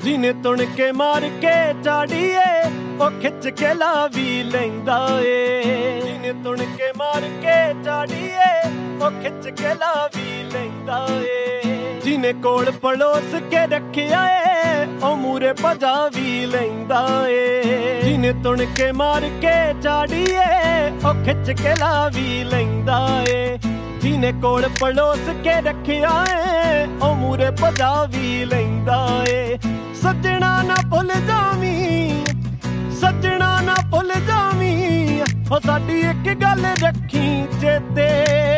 ਜਿਹਨੇ ਤੁਣ ਕੇ ਮਾਰ ਕੇ ਚਾੜੀਏ ਉਹ ਖਿੱਚ ਕੇ ਲਾ ਵੀ ਲੈਂਦਾ ਏ। ਜਿਹਨੇ ਤੁਣ ਕੇ ਮਾਰ ਕੇ ਚਾੜੀਏ ਉਹ ਖਿੱਚ ਕੇ ਲਾ ਵੀ ਲੈਂਦਾ ਏ। ਜਿਹਨੇ ਕੋਲ ਪਲੋਸ ਕੇ ਰੱਖਿਆ ਏ ਉਹ ਮੂਰੇ ਭਜਾ ਵੀ ਲੈਂਦਾ ਏ। ਜਿਹਨੇ ਤੁਣ ਕੇ ਮਾਰ ਕੇ ਚਾੜੀਏ ਉਹ ਖਿੱਚ ਕੇ ਲਾ ਵੀ ਲੈਂਦਾ ਏ। ਜਿਹਨੇ ਕੋਲ ਪਲੋਸ ਕੇ ਰੱਖਿਆ ਏ ਉਹ ਮੂਰੇ ਭਜਾ ਵੀ ਲੈਂਦਾ ਏ। ਸੱਜਣਾ ਨਾ ਭੁੱਲ ਜਾਵੀਂ, ਸੱਜਣਾ ਨਾ ਭੁੱਲ ਜਾਵੀਂ, ਉਹ ਸਾਡੀ ਇੱਕ ਗੱਲ ਰੱਖੀ ਚੇਤੇ।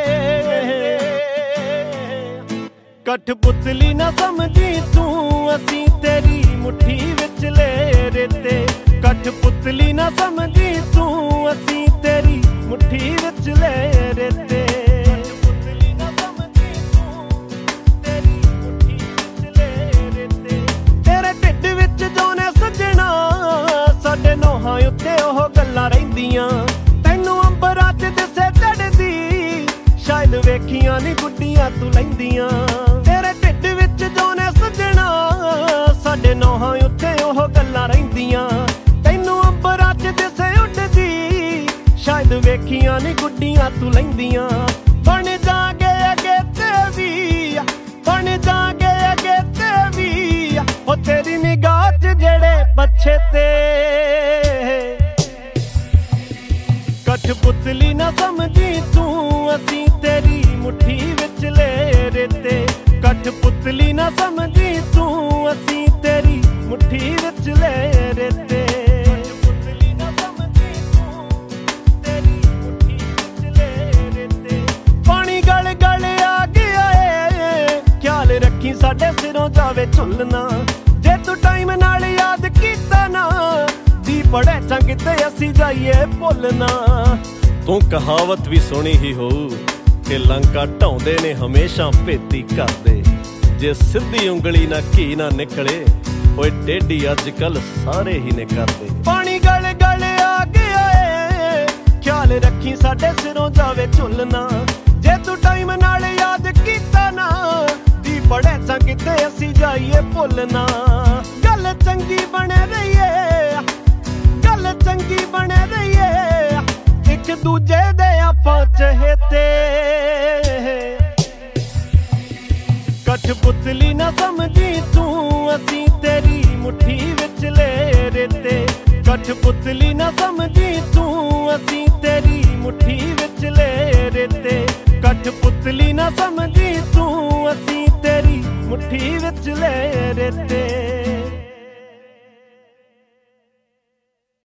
ਕਠਪੁਤਲੀ ਨਾ ਸਮਝੀ ਤੂੰ ਅਸੀਂ ਤੇਰੀ ਮੁੱਠੀ ਵਿੱਚ ਲੈ ਰੇਤੇ। ਕਠਪੁਤਲੀ ਨਾ ਸਮਝੀ ਤੂੰ ਅਸੀਂ ਤੇਰੀ ਮੁੱਠੀ ਵਿੱਚ ਲੈ ਰੇਤੇ। ਉੱਤੇ ਉਹ ਗੱਲਾਂ ਰਹਿੰਦੀਆਂ ਤੈਨੂੰ ਅੰਬਰਾਂ 'ਚ ਦਿਸੇ ਚੜ੍ਹਦੀ, ਸ਼ਾਇਦ ਵੇਖੀਆਂ ਨੀ ਗੁੱਡੀਆਂ ਤੂੰ ਲੈਂਦੀਆਂ। ਤੇਰੇ ਢਿੱਡ ਵਿੱਚ ਜੋ ਨੇ ਸੱਜਣਾ ਸਾਡੇ ਨੋਹਾਂ ਉੱਤੇ ਉਹ ਗੱਲਾਂ ਰਹਿੰਦੀਆਂ ਤੈਨੂੰ ਅੰਬਰਾਂ 'ਚ ਦਿਸੇ ਉੱਡਦੀ, ਸ਼ਾਇਦ ਵੇਖੀਆਂ ਨੀ ਗੁੱਡੀਆਂ ਤੂੰ ਲੈਂਦੀਆਂ। ਬਣ ਜਾਗੇ ਅੱਗੇ ਤੇ ਵੀ, ਬਣ ਜਾਗੇ ਅੱਗੇ ਤੇ ਵੀ, ਉਹ ਤੇਰੀ ਨਿਗਾਹ 'ਚ ਜਿਹੜੇ ਪੱਛੇ ਤੇ। ਕਠਪੁਤਲੀ ਨਾ ਸਮਝੀ ਤੂੰ ਅਸੀਂ ਤੇਰੀ ਮੁੱਠੀ ਵਿੱਚ ਲੈ ਰੇਤੇ। ਕਠਪੁਤਲੀ ਨਾ ਸਮਝੀ ਤੂੰ ਅਸੀਂ ਤੇਰੀ ਮੁੱਠੀ ਵਿੱਚ ਲੈ ਰੇਤੇ। ਕਠਪੁਤਲੀ ਨਾ ਸਮਝੀ ਤੂੰ ਤੇਰੀ ਮੁੱਠੀ ਵਿੱਚ ਲੈ ਰੇਤੇ। ਪਾਣੀ ਗਲ ਗਲ ਆ ਗਿਆ ਏ, ਖਿਆਲ ਰੱਖੀ ਸਾਡੇ ਸਿਰੋਂ ਜਾਵੇ ਝੁੱਲਣਾ। ਜੇ ਤੂੰ ਟਾਈਮ ਨਾਲ ਯਾਦ ਕੀਤਾ ਨਾ ਦੀ ਪੜੇ ਚੰਗ ਤੇ ਅਸੀਂ ਜਾਈਏ ਭੁੱਲਣਾ। ਤੂੰ ਕਹਾਵਤ ਵੀ ਸੁਣੀ ਹੀ ਹੋਊ ਕਿ ਲੰਕਾ ਢਾਉਂਦੇ ਨੇ ਹਮੇਸ਼ਾ ਭੇਤੀ ਕਰਦੇ। ਜੇ ਸਿੱਧੀ ਉਂਗਲੀ ਨਾ ਘੀ ਨਾ ਨਿਕਲੇ ਓਏ ਟੇਢੀ ਅੱਜ ਕੱਲ ਸਾਰੇ ਹੀ ਨੇ ਕਰਦੇ। ਪਾਣੀ ਗਲ ਗਲ ਆ ਗਿਆ ਏ, ਖਿਆਲ ਰੱਖੀ ਸਾਡੇ ਸਿਰੋਂ ਜਾਵੇ ਝੁੱਲਣਾ। ਜੇ ਤੂੰ ਟਾਈਮ ਨਾਲ ਯਾਦ ਕੀਤਾ ਨਾ ਦੀ ਪੜੇ ਚੰਗ ਤੇ ਅਸੀਂ ਜਾਈਏ ਭੁੱਲਣਾ। ਗੱਲ ਚੰਗੀ ਬਣੇ ਰਹੀਏ, ਗੱਲ ਚੰਗੀ ਬਣੇ ਰਹੀਏ, ਇੱਕ ਦੂਜੇ ਦੇ ਆਪਾਂ ਚਹੇਤੇ। ਕਠਪੁਤਲੀ ਨਾ ਸਮਝੀ ਤੂੰ ਅਸੀਂ ਤੇਰੀ ਮੁੱਠੀ ਵਿੱਚ ਲੈ ਰੇਤੇ। ਕਠਪੁਤਲੀ ਨਾ ਸਮਝੀ ਤੂੰ ਅਸੀਂ ਤੇਰੀ ਮੁੱਠੀ ਵਿੱਚ ਲੈ ਰੇਤੇ। ਕਠਪੁਤਲੀ ਨਾ ਸਮਝੀ ਤੂੰ ਅਸੀਂ ਤੇਰੀ ਮੁੱਠੀ ਵਿੱਚ ਲੈ ਰੇਤੇ।